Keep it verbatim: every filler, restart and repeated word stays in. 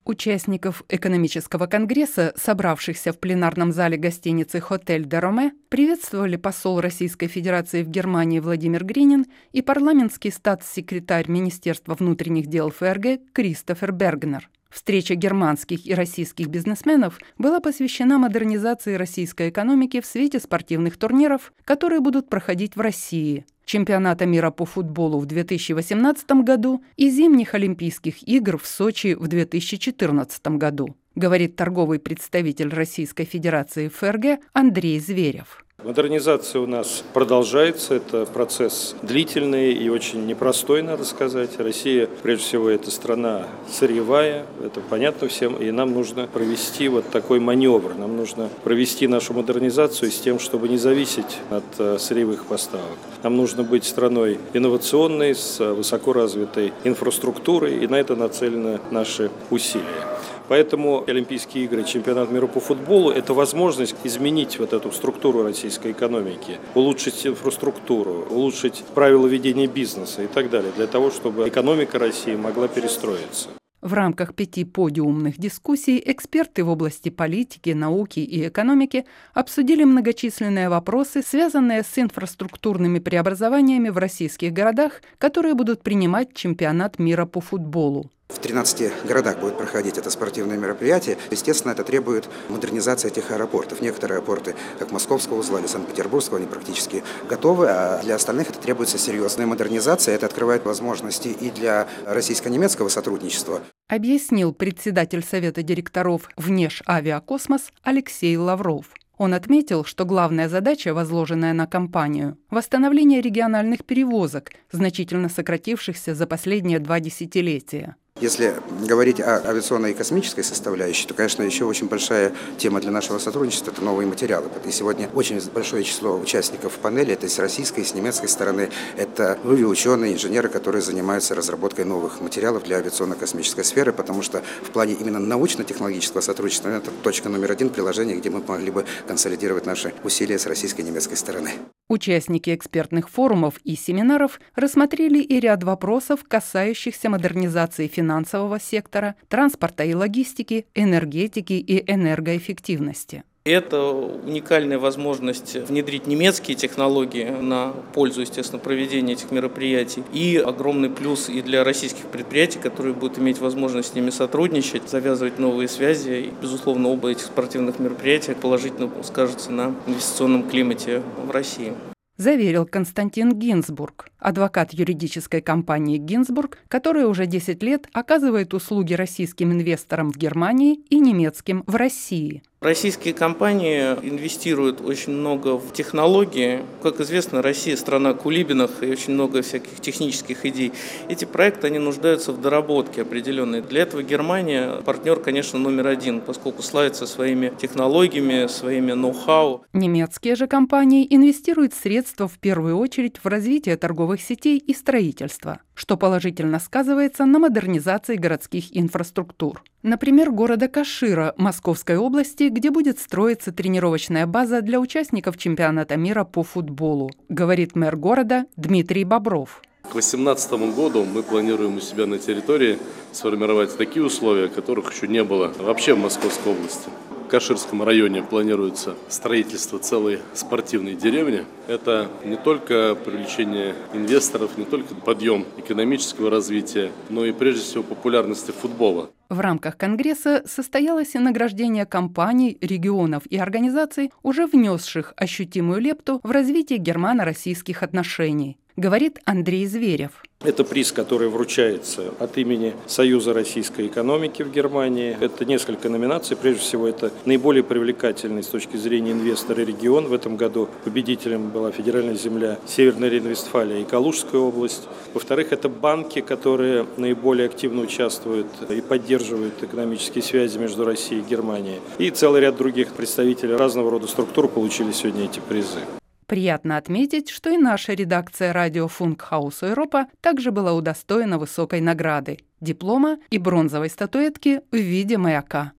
Участников экономического конгресса, собравшихся в пленарном зале гостиницы «Хотель де Роме», приветствовали посол Российской Федерации в Германии Владимир Гринин и парламентский статс-секретарь Министерства внутренних дел ФРГ Кристофер Бергнер. Встреча германских и российских бизнесменов была посвящена модернизации российской экономики в свете спортивных турниров, которые будут проходить в России, чемпионата мира по футболу в две тысячи восемнадцатом году и зимних Олимпийских игр в Сочи в две тысячи четырнадцатом году, говорит торговый представитель Российской Федерации в ФРГ Андрей Зверев. Модернизация у нас продолжается, это процесс длительный и очень непростой, надо сказать. Россия, прежде всего, это страна сырьевая, это понятно всем, и нам нужно провести вот такой маневр, нам нужно провести нашу модернизацию с тем, чтобы не зависеть от сырьевых поставок. Нам нужно быть страной инновационной, с высоко развитой инфраструктурой, и на это нацелены наши усилия. Поэтому Олимпийские игры, чемпионат мира по футболу – это возможность изменить вот эту структуру российской экономики, улучшить инфраструктуру, улучшить правила ведения бизнеса и так далее, для того, чтобы экономика России могла перестроиться. В рамках пяти подиумных дискуссий эксперты в области политики, науки и экономики обсудили многочисленные вопросы, связанные с инфраструктурными преобразованиями в российских городах, которые будут принимать чемпионат мира по футболу. В тринадцати городах будет проходить это спортивное мероприятие. Естественно, это требует модернизации этих аэропортов. Некоторые аэропорты, как Московского узла или Санкт-Петербургского, они практически готовы, а для остальных это требуется серьезная модернизация. Это открывает возможности и для российско-немецкого сотрудничества. Объяснил председатель Совета директоров «Внешавиакосмос» Алексей Лавров. Он отметил, что главная задача, возложенная на компанию – восстановление региональных перевозок, значительно сократившихся за последние два десятилетия. Если говорить о авиационной и космической составляющей, то, конечно, еще очень большая тема для нашего сотрудничества – это новые материалы. И сегодня очень большое число участников панели, это и с российской, и с немецкой стороны, это ученые, инженеры, которые занимаются разработкой новых материалов для авиационно-космической сферы, потому что в плане именно научно-технологического сотрудничества это точка номер один приложения, где мы могли бы консолидировать наши усилия с российской и немецкой стороны. Участники экспертных форумов и семинаров рассмотрели и ряд вопросов, касающихся модернизации финансового сектора, транспорта и логистики, энергетики и энергоэффективности. Это уникальная возможность внедрить немецкие технологии на пользу, естественно, проведения этих мероприятий. И огромный плюс и для российских предприятий, которые будут иметь возможность с ними сотрудничать, завязывать новые связи. И, безусловно, оба этих спортивных мероприятия положительно скажутся на инвестиционном климате в России. Заверил Константин Гинзбург, адвокат юридической компании «Гинзбург», которая уже десять лет оказывает услуги российским инвесторам в Германии и немецким в России. Российские компании инвестируют очень много в технологии. Как известно, Россия страна кулибинов и очень много всяких технических идей. Эти проекты, они нуждаются в доработке определенной. Для этого Германия партнер, конечно, номер один, поскольку славится своими технологиями, своими ноу-хау. Немецкие же компании инвестируют средства в первую очередь в развитие торговых сетей и строительства, что положительно сказывается на модернизации городских инфраструктур. Например, города Кашира Московской области, где будет строиться тренировочная база для участников чемпионата мира по футболу, говорит мэр города Дмитрий Бобров. К две тысячи восемнадцатому году мы планируем у себя на территории сформировать такие условия, которых еще не было вообще в Московской области. В Каширском районе планируется строительство целой спортивной деревни. Это не только привлечение инвесторов, не только подъем экономического развития, но и прежде всего популярности футбола. В рамках Конгресса состоялось и награждение компаний, регионов и организаций, уже внесших ощутимую лепту в развитие германо-российских отношений, говорит Андрей Зверев. Это приз, который вручается от имени Союза российской экономики в Германии. Это несколько номинаций. Прежде всего, это наиболее привлекательный с точки зрения инвестора регион. В этом году победителем была федеральная земля Северная Рейн-Вестфалия и Калужская область. Во-вторых, это банки, которые наиболее активно участвуют и поддерживают экономические связи между Россией и Германией. И целый ряд других представителей разного рода структур получили сегодня эти призы. Приятно отметить, что и наша редакция радио Функхаус Европа также была удостоена высокой награды – диплома и бронзовой статуэтки в виде маяка.